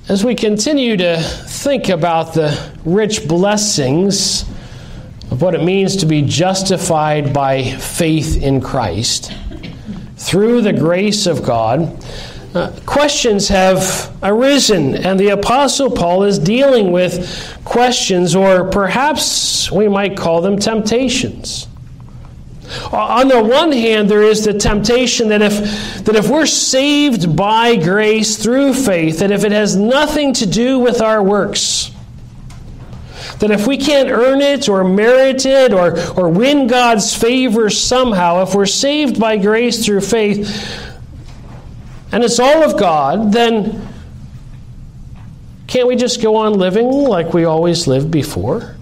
As we continue to think about the rich blessings of what it means to be justified by faith in Christ through the grace of God, questions have arisen, and the Apostle Paul is dealing with questions, or perhaps we might call them temptations. On the one hand, there is the temptation that if we're saved by grace through faith, that if it has nothing to do with our works, that if we can't earn it or merit it or win God's favor somehow, if we're saved by grace through faith, and it's all of God, then can't we just go on living like we always lived before?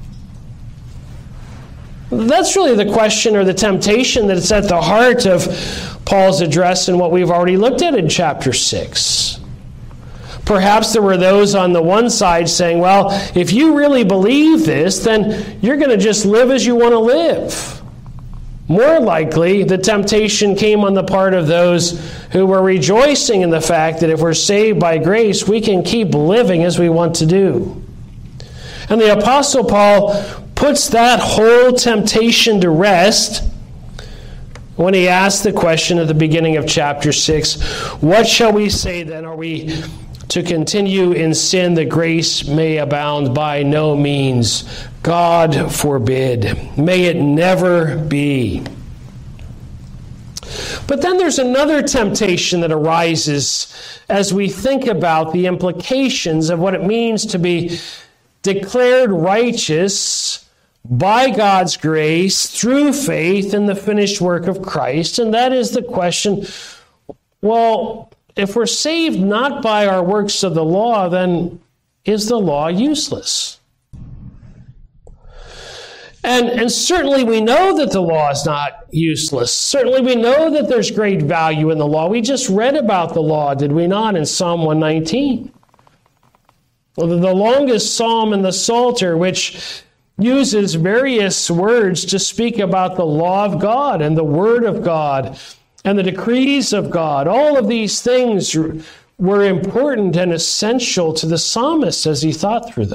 That's really the question or the temptation that's at the heart of Paul's address and what we've already looked at in chapter 6. Perhaps there were those on the one side saying, well, if you really believe this, then you're going to just live as you want to live. More likely, the temptation came on the part of those who were rejoicing in the fact that if we're saved by grace, we can keep living as we want to do. And the Apostle Paul puts that whole temptation to rest when he asks the question at the beginning of chapter 6, what shall we say then? Are we to continue in sin that grace may abound? By no means. God forbid. May it never be. But then there's another temptation that arises as we think about the implications of what it means to be declared righteous by God's grace through faith in the finished work of Christ. And that is the question, well, if we're saved not by our works of the law, then is the law useless? And certainly we know that the law is not useless. Certainly we know that there's great value in the law. We just read about the law, did we not, in Psalm 119? Well, the longest psalm in the Psalter, which uses various words to speak about the law of God and the Word of God and the decrees of God. All of these things were important and essential to the psalmist as he thought through them.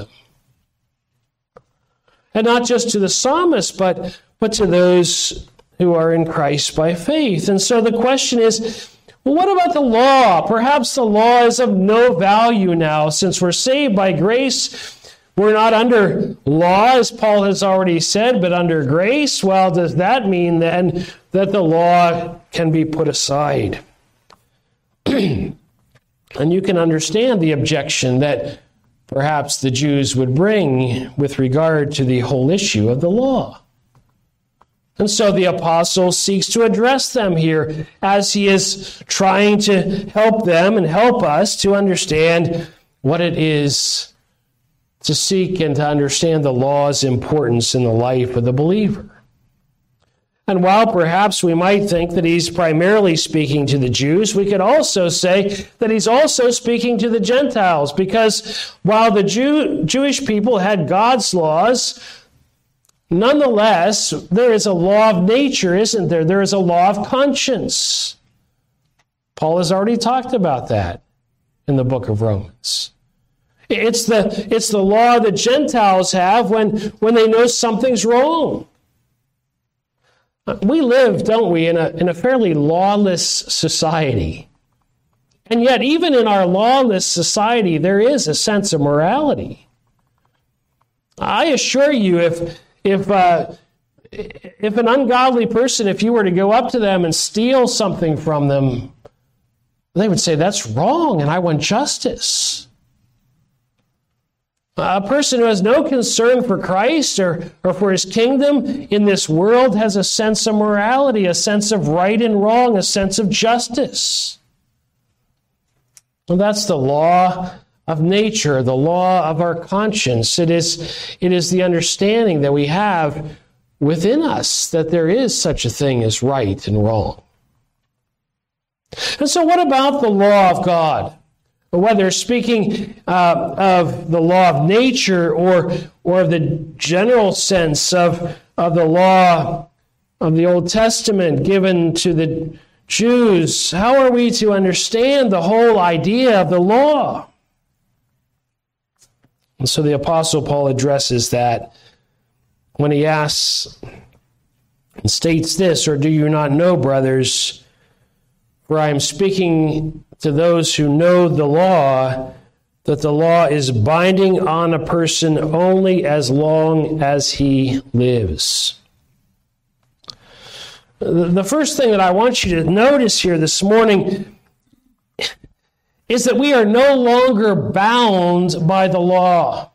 And not just to the psalmist, but to those who are in Christ by faith. And so the question is, well, what about the law? Perhaps the law is of no value now. Since we're saved by grace, we're not under law, as Paul has already said, but under grace. Well, does that mean then that the law can be put aside? And you can understand the objection that perhaps the Jews would bring with regard to the whole issue of the law. And so the apostle seeks to address them here as he is trying to help them and help us to understand what it is to seek and to understand the law's importance in the life of the believer. And while perhaps we might think that he's primarily speaking to the Jews, we could also say that he's also speaking to the Gentiles, because while the Jewish people had God's laws, nonetheless, there is a law of nature, isn't there? There is a law of conscience. Paul has already talked about that in the book of Romans. It's the law that Gentiles have when they know something's wrong. We live, don't we, in a fairly lawless society. And yet, even in our lawless society, there is a sense of morality. I assure you, if an ungodly person, if you were to go up to them and steal something from them, they would say, that's wrong, and I want justice. A person who has no concern for Christ or for his kingdom in this world has a sense of morality, a sense of right and wrong, a sense of justice. And that's the law of nature, the law of our conscience. It is the understanding that we have within us that there is such a thing as right and wrong. And so what about the law of God? Whether speaking of the law of nature or of the general sense of the law of the Old Testament given to the Jews, how are we to understand the whole idea of the law? And so the Apostle Paul addresses that when he asks and states this, "Or do you not know, brothers, for I am speaking to those who know the law, that the law is binding on a person only as long as he lives." The first thing that I want you to notice here this morning is that we are no longer bound by the law.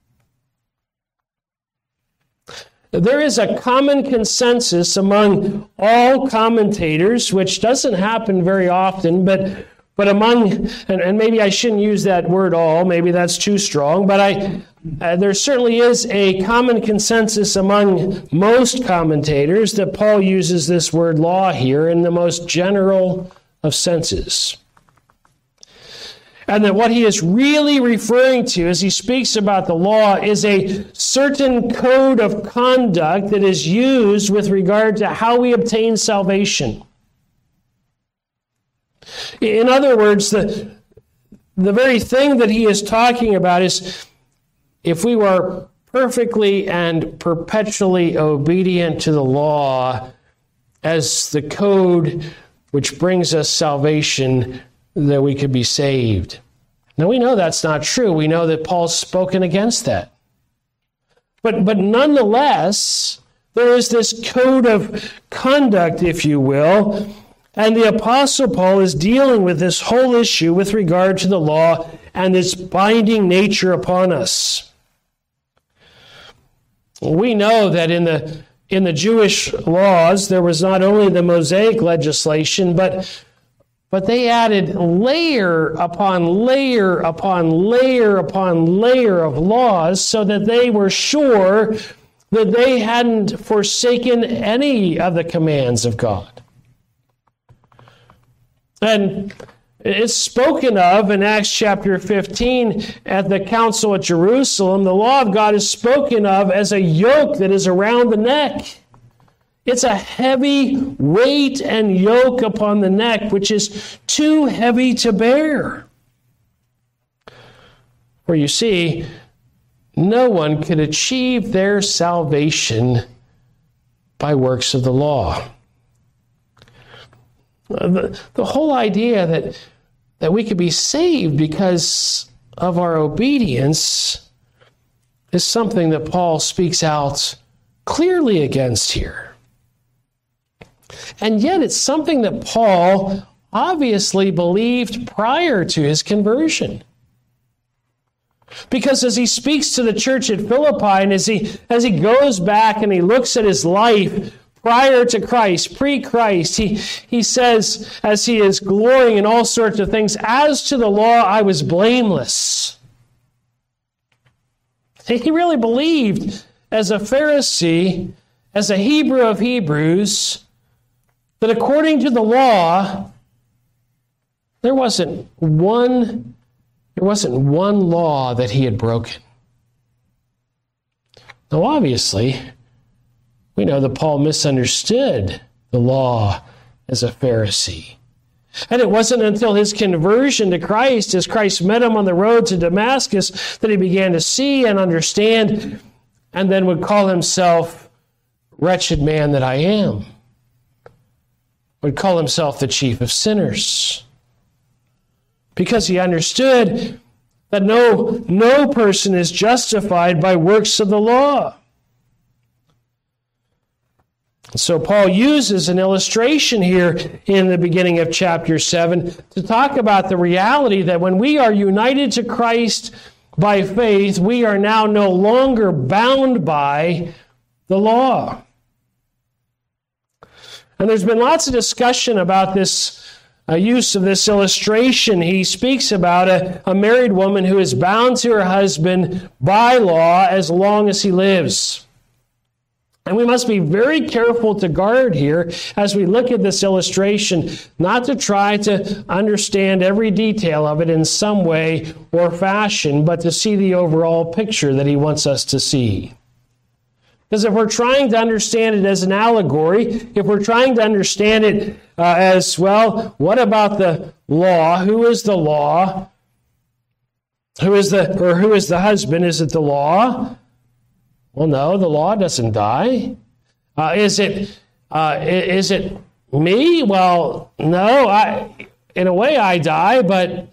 There is a common consensus among all commentators, which doesn't happen very often, but among, and maybe I shouldn't use that word all, maybe that's too strong, but there certainly is a common consensus among most commentators that Paul uses this word law here in the most general of senses. And that what he is really referring to as he speaks about the law is a certain code of conduct that is used with regard to how we obtain salvation. In other words, the very thing that he is talking about is if we were perfectly and perpetually obedient to the law as the code which brings us salvation, that we could be saved. Now we know that's not true. We know that Paul's spoken against that. But nonetheless, there is this code of conduct, if you will, and the Apostle Paul is dealing with this whole issue with regard to the law and its binding nature upon us. We know that in the Jewish laws, there was not only the Mosaic legislation, but they added layer upon layer upon layer upon layer of laws so that they were sure that they hadn't forsaken any of the commands of God. And it's spoken of in Acts chapter 15 at the council at Jerusalem. The law of God is spoken of as a yoke that is around the neck. It's a heavy weight and yoke upon the neck, which is too heavy to bear. For you see, no one could achieve their salvation by works of the law. The whole idea that we could be saved because of our obedience is something that Paul speaks out clearly against here. And yet it's something that Paul obviously believed prior to his conversion. Because as he speaks to the church at Philippi and as he goes back and he looks at his life prior to Christ, pre-Christ, he says, as he is glorying in all sorts of things, as to the law, I was blameless. He really believed as a Pharisee, as a Hebrew of Hebrews, that according to the law, there wasn't one law that he had broken. Now, obviously, we know that Paul misunderstood the law as a Pharisee. And it wasn't until his conversion to Christ, as Christ met him on the road to Damascus, that he began to see and understand, and then would call himself, "Wretched man that I am." Would call himself the chief of sinners. Because he understood that no person is justified by works of the law. So Paul uses an illustration here in the beginning of chapter 7 to talk about the reality that when we are united to Christ by faith, we are now no longer bound by the law. And there's been lots of discussion about this use of this illustration. He speaks about a married woman who is bound to her husband by law as long as he lives. And we must be very careful to guard here as we look at this illustration, not to try to understand every detail of it in some way or fashion, but to see the overall picture that he wants us to see. Because if we're trying to understand it as an allegory, if we're trying to understand it as, well, what about the law? Who is the law? Who is the husband? Is it the law? Well, no, the law doesn't die. Is it me? Well, no. In a way, I die, but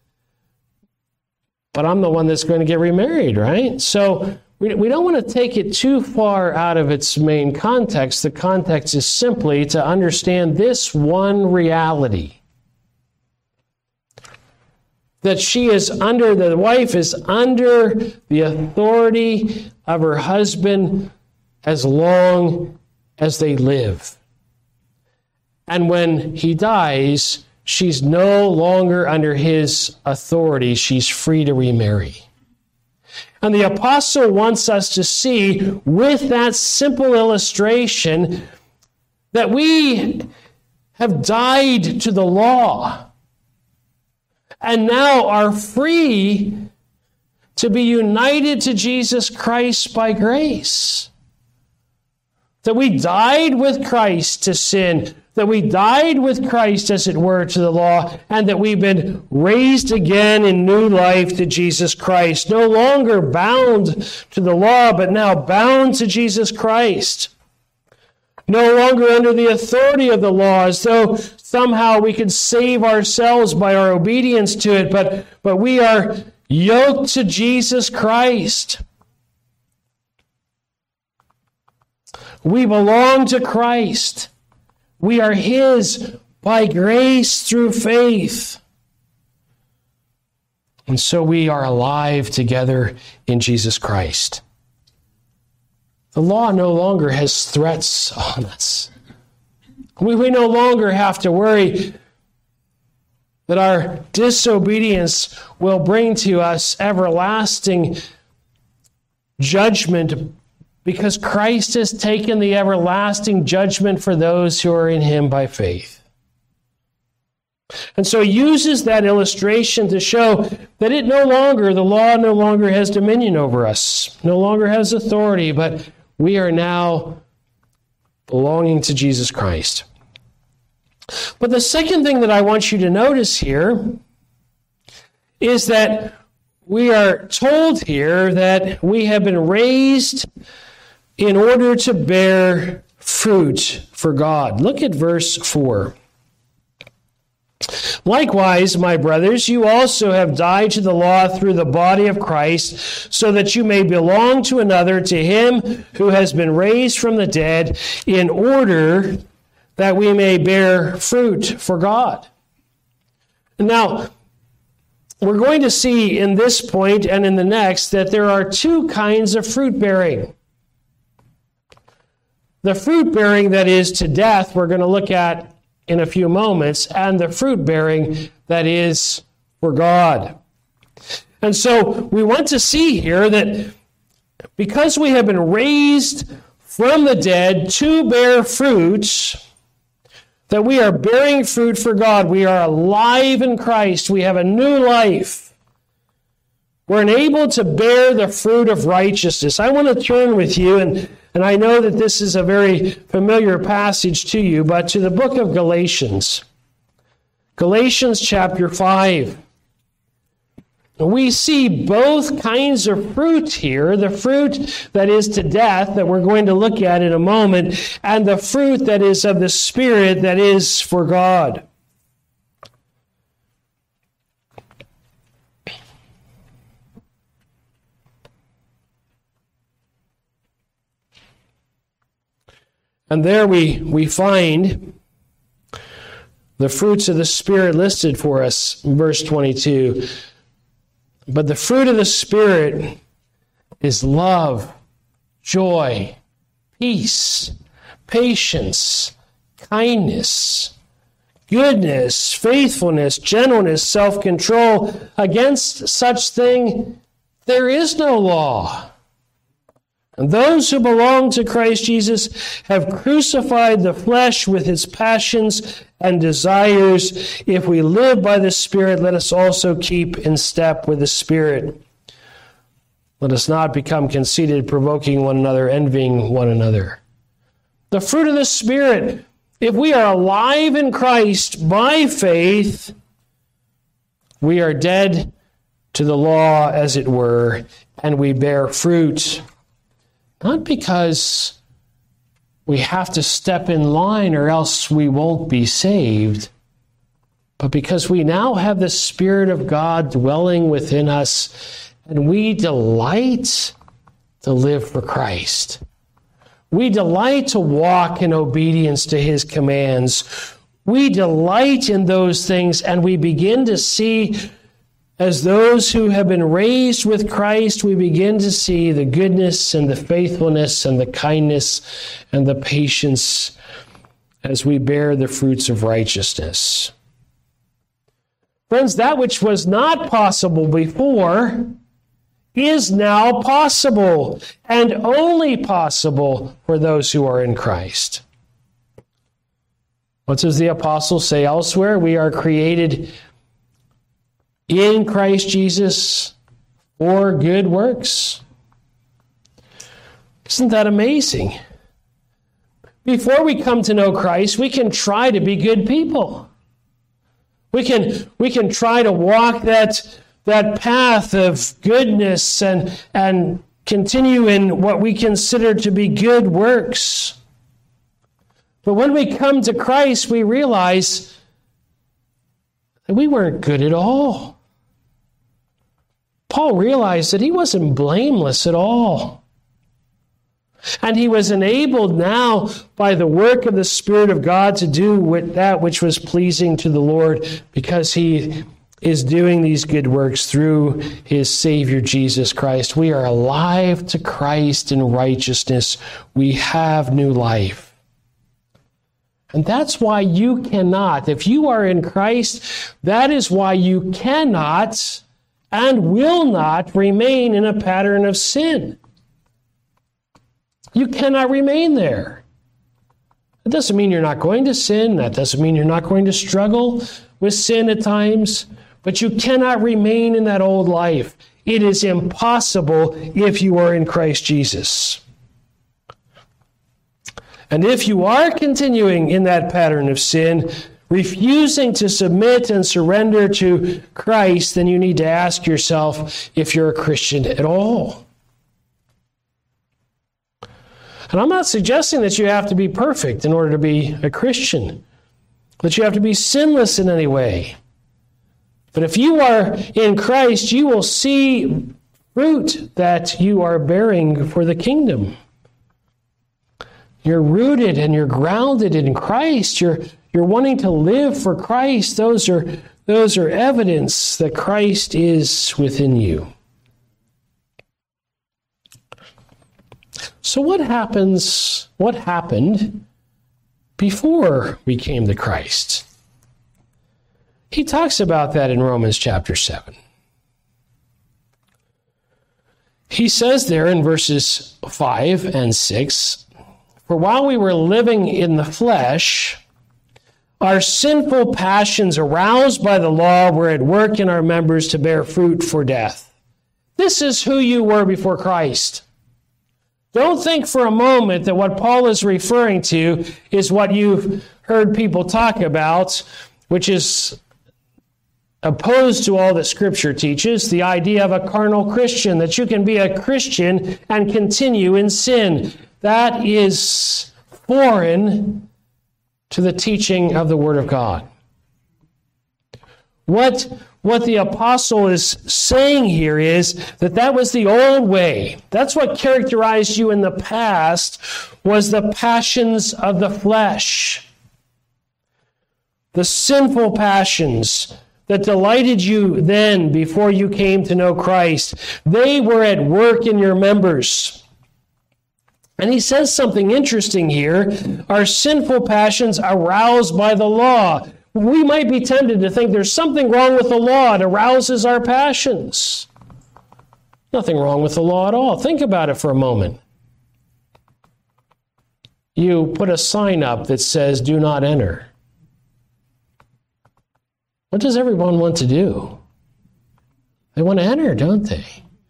I'm the one that's going to get remarried, right? So we don't want to take it too far out of its main context. The context is simply to understand this one reality: that the wife is under the authority of her husband as long as they live. And when he dies, she's no longer under his authority. She's free to remarry. And the apostle wants us to see with that simple illustration that we have died to the law and now are free to be united to Jesus Christ by grace. That we died with Christ to sin, that we died with Christ, as it were, to the law, and that we've been raised again in new life to Jesus Christ. No longer bound to the law, but now bound to Jesus Christ. No longer under the authority of the law, as though somehow we could save ourselves by our obedience to it, but we are yoked to Jesus Christ. We belong to Christ. We are His by grace through faith. And so we are alive together in Jesus Christ. The law no longer has threats on us. We no longer have to worry that our disobedience will bring to us everlasting judgment, because Christ has taken the everlasting judgment for those who are in Him by faith. And so he uses that illustration to show that the law no longer has dominion over us, no longer has authority, but we are now belonging to Jesus Christ. But the second thing that I want you to notice here is that we are told here that we have been raised in order to bear fruit for God. Look at verse 4. Likewise, my brothers, you also have died to the law through the body of Christ, so that you may belong to another, to Him who has been raised from the dead, in order that we may bear fruit for God. Now, we're going to see in this point and in the next that there are two kinds of fruit bearing. The fruit bearing that is to death, we're going to look at in a few moments, and the fruit bearing that is for God. And so we want to see here that because we have been raised from the dead to bear fruit, that we are bearing fruit for God. We are alive in Christ. We have a new life. We're enabled to bear the fruit of righteousness. I want to turn with you, and I know that this is a very familiar passage to you, but to the book of Galatians. Galatians chapter 5. We see both kinds of fruit here, the fruit that is to death that we're going to look at in a moment, and the fruit that is of the Spirit that is for God. And there we find the fruits of the Spirit listed for us in verse 22. But the fruit of the Spirit is love, joy, peace, patience, kindness, goodness, faithfulness, gentleness, self-control. Against such thing there is no law. And those who belong to Christ Jesus have crucified the flesh with its passions and desires. If we live by the Spirit, let us also keep in step with the Spirit. Let us not become conceited, provoking one another, envying one another. The fruit of the Spirit, if we are alive in Christ by faith, we are dead to the law, as it were, and we bear fruit, not because we have to step in line or else we won't be saved, but because we now have the Spirit of God dwelling within us, and we delight to live for Christ. We delight to walk in obedience to his commands. We delight in those things, and we begin to see, as those who have been raised with Christ, we begin to see the goodness and the faithfulness and the kindness and the patience as we bear the fruits of righteousness. Friends, that which was not possible before is now possible, and only possible for those who are in Christ. What does the apostle say elsewhere? We are created in Christ Jesus for good works. Isn't that amazing? Before we come to know Christ, we can try to be good people. We can try to walk that path of goodness and continue in what we consider to be good works. But when we come to Christ, we realize that we weren't good at all. Paul realized that he wasn't blameless at all. And he was enabled now by the work of the Spirit of God to do with that which was pleasing to the Lord, because he is doing these good works through his Savior, Jesus Christ. We are alive to Christ in righteousness. We have new life. And that's why you cannot, if you are in Christ, that is why you cannot and will not remain in a pattern of sin. You cannot remain there. That doesn't mean you're not going to sin. That doesn't mean you're not going to struggle with sin at times. But you cannot remain in that old life. It is impossible if you are in Christ Jesus. And if you are continuing in that pattern of sin, refusing to submit and surrender to Christ, then you need to ask yourself if you're a Christian at all. And I'm not suggesting that you have to be perfect in order to be a Christian, that you have to be sinless in any way. But if you are in Christ, you will see fruit that you are bearing for the kingdom. You're rooted and you're grounded in Christ. You're wanting to live for Christ. Those are evidence that Christ is within you. So what happened before we came to Christ? He talks about that in Romans chapter 7. He says there in verses 5 and 6, "For while we were living in the flesh, our sinful passions aroused by the law were at work in our members to bear fruit for death." This is who you were before Christ. Don't think for a moment that what Paul is referring to is what you've heard people talk about, which is opposed to all that Scripture teaches, the idea of a carnal Christian, that you can be a Christian and continue in sin. That is foreign to the teaching of the Word of God. What the apostle is saying here is that was the old way. That's what characterized you in the past, was the passions of the flesh. The sinful passions that delighted you then before you came to know Christ. They were at work in your members. And he says something interesting here. Our sinful passions aroused by the law. We might be tempted to think there's something wrong with the law. It arouses our passions. Nothing wrong with the law at all. Think about it for a moment. You put a sign up that says, "Do not enter." What does everyone want to do? They want to enter, don't they?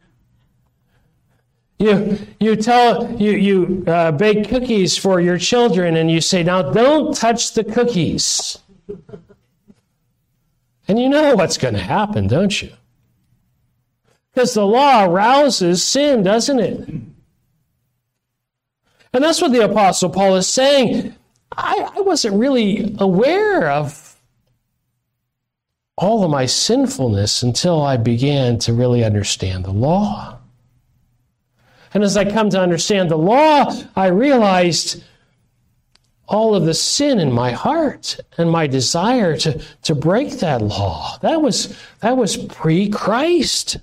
You bake cookies for your children and you say, "Now don't touch the cookies." And you know what's going to happen, don't you? Because the law arouses sin, doesn't it? And that's what the Apostle Paul is saying. I wasn't really aware of all of my sinfulness until I began to really understand the law. And as I come to understand the law, I realized all of the sin in my heart and my desire to break that law. That was pre-Christ.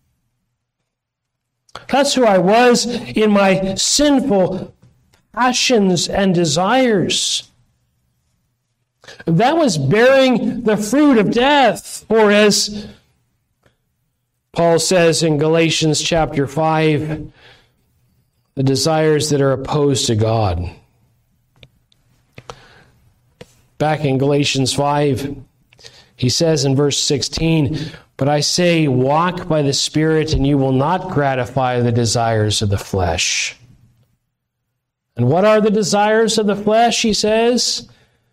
That's who I was in my sinful passions and desires. That was bearing the fruit of death, or as Paul says in Galatians chapter 5, the desires that are opposed to God. Back in Galatians 5, he says in verse 16, "But I say, walk by the Spirit, and you will not gratify the desires of the flesh." And what are the desires of the flesh, he says?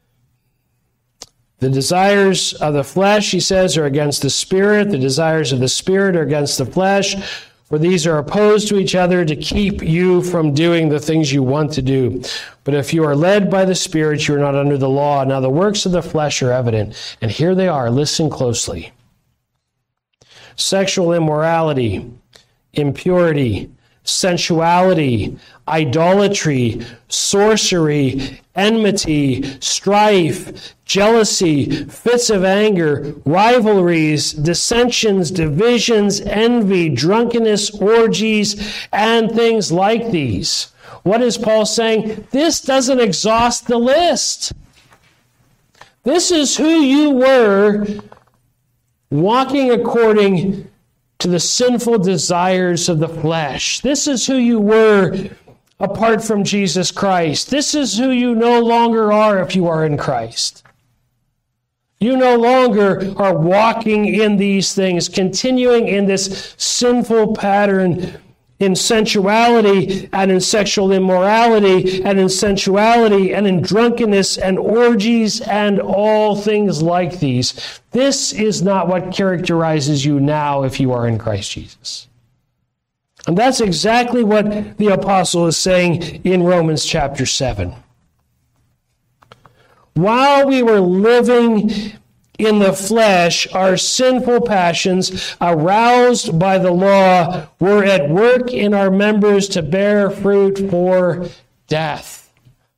The desires of the flesh, he says, are against the Spirit. The desires of the Spirit are against the flesh. For these are opposed to each other to keep you from doing the things you want to do. But if you are led by the Spirit, you are not under the law. Now the works of the flesh are evident. And here they are. Listen closely. Sexual immorality, impurity, sensuality, idolatry, sorcery, enmity, strife, jealousy, fits of anger, rivalries, dissensions, divisions, envy, drunkenness, orgies, and things like these. What is Paul saying? This doesn't exhaust the list. This is who you were walking according to the sinful desires of the flesh. This is who you were apart from Jesus Christ. This is who you no longer are if you are in Christ. You no longer are walking in these things, continuing in this sinful pattern in sensuality and in sexual immorality and in sensuality and in drunkenness and orgies and all things like these. This is not what characterizes you now if you are in Christ Jesus. And that's exactly what the apostle is saying in Romans chapter 7. While we were living in the flesh, our sinful passions, aroused by the law, were at work in our members to bear fruit for death.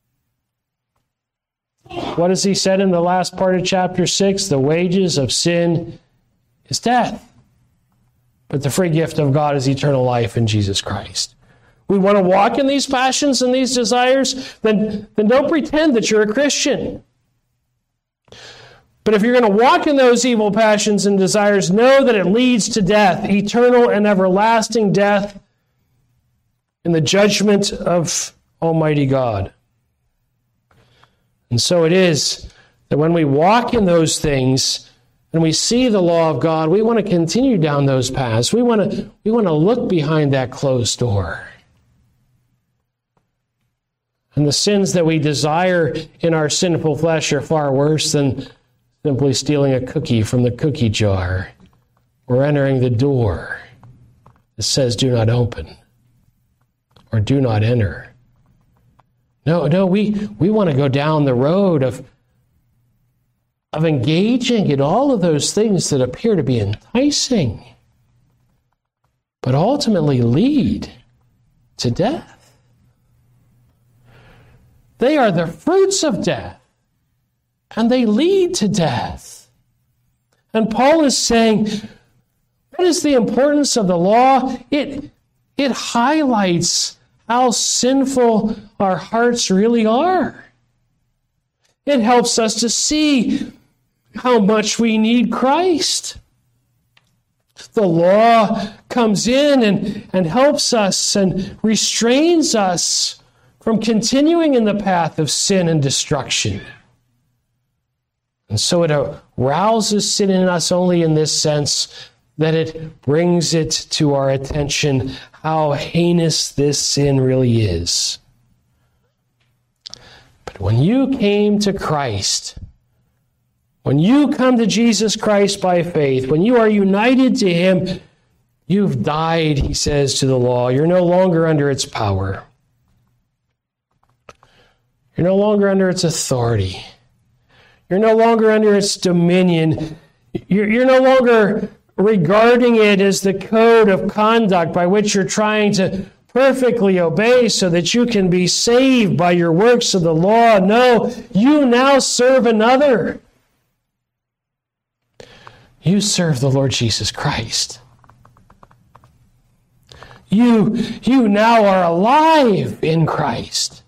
What has he said in the last part of chapter 6? The wages of sin is death, but the free gift of God is eternal life in Jesus Christ. We want to walk in these passions and these desires? Then don't pretend that you're a Christian. But if you're going to walk in those evil passions and desires, know that it leads to death, eternal and everlasting death in the judgment of Almighty God. And so it is that when we walk in those things and we see the law of God, we want to continue down those paths. We want to look behind that closed door. And the sins that we desire in our sinful flesh are far worse than simply stealing a cookie from the cookie jar or entering the door that says do not open or do not enter. No, we want to go down the road of engaging in all of those things that appear to be enticing, but ultimately lead to death. They are the fruits of death, and they lead to death. And Paul is saying, what is the importance of the law? It highlights how sinful our hearts really are. It helps us to see how much we need Christ. The law comes in and helps us and restrains us from continuing in the path of sin and destruction. And so it arouses sin in us only in this sense that it brings it to our attention how heinous this sin really is. But when you came to Christ, when you come to Jesus Christ by faith, when you are united to Him, You've died, he says, to the law. You're no longer under its power. You're no longer under its authority. You're no longer under its dominion. You're no longer regarding it as the code of conduct by which you're trying to perfectly obey so that you can be saved by your works of the law. No, you now serve another. You serve the Lord Jesus Christ. You now are alive in Christ.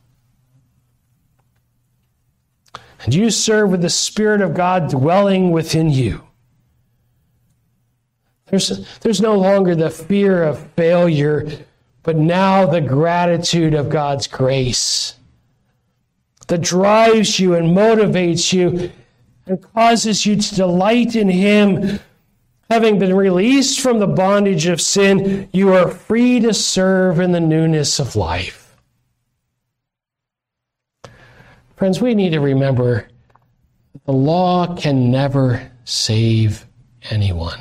And you serve with the Spirit of God dwelling within you. There's no longer the fear of failure, but now the gratitude of God's grace that drives you and motivates you and causes you to delight in Him. Having been released from the bondage of sin, you are free to serve in the newness of life. Friends, we need to remember that the law can never save anyone.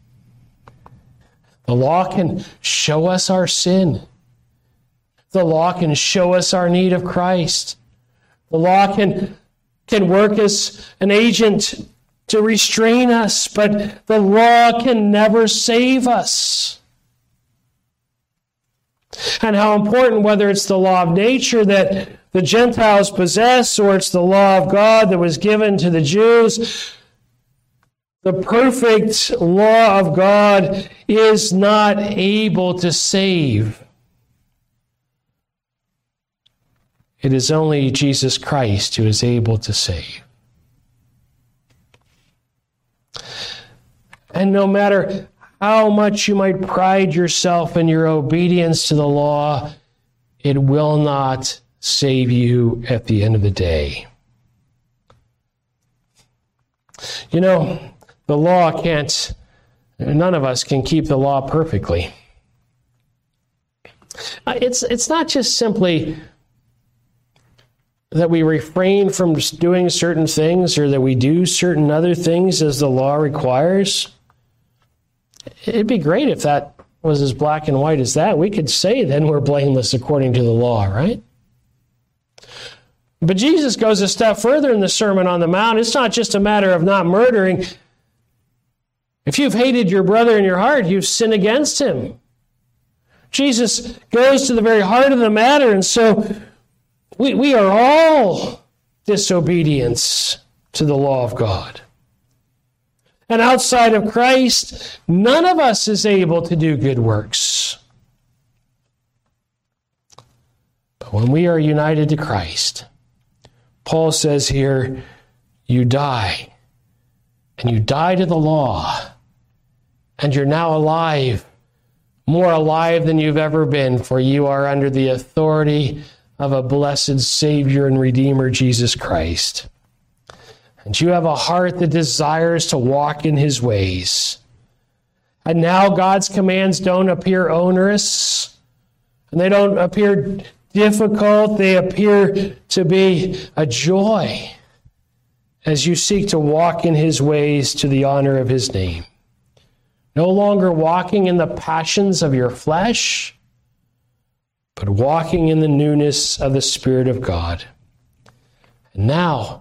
The law can show us our sin. The law can show us our need of Christ. The law can work as an agent to restrain us, but the law can never save us. And how important, whether it's the law of nature that the Gentiles possess or it's the law of God that was given to the Jews, the perfect law of God is not able to save. It is only Jesus Christ who is able to save. And no matter how much you might pride yourself in your obedience to the law, it will not save you at the end of the day. You know, the law none of us can keep the law perfectly. It's not just simply that we refrain from doing certain things or that we do certain other things as the law requires. It'd be great if that was as black and white as that. We could say then we're blameless according to the law, right? But Jesus goes a step further in the Sermon on the Mount. It's not just a matter of not murdering. If you've hated your brother in your heart, you've sinned against him. Jesus goes to the very heart of the matter, and so we are all disobedience to the law of God. And outside of Christ, none of us is able to do good works. But when we are united to Christ, Paul says here, you die. And you die to the law. And you're now alive, more alive than you've ever been, for you are under the authority of a blessed Savior and Redeemer, Jesus Christ. And you have a heart that desires to walk in His ways. And now God's commands don't appear onerous, and they don't appear difficult. They appear to be a joy as you seek to walk in His ways to the honor of His name. No longer walking in the passions of your flesh, but walking in the newness of the Spirit of God. And now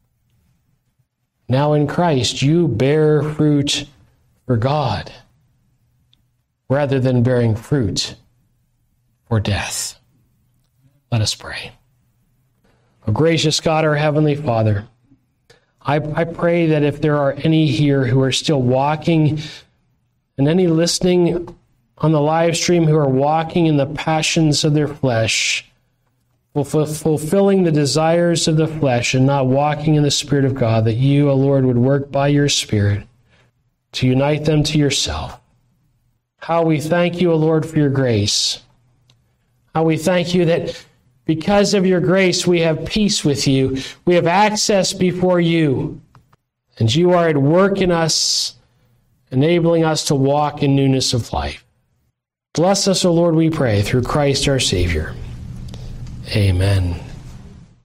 in Christ, you bear fruit for God rather than bearing fruit for death. Let us pray. O gracious God, our Heavenly Father, I pray that if there are any here who are still walking and any listening on the live stream who are walking in the passions of their flesh, fulfilling the desires of the flesh and not walking in the Spirit of God, that you, O Lord, would work by your Spirit to unite them to yourself. How we thank you, O Lord, for your grace. How we thank you that because of your grace we have peace with you. We have access before you. And you are at work in us, enabling us to walk in newness of life. Bless us, O Lord, we pray, through Christ our Savior. Amen.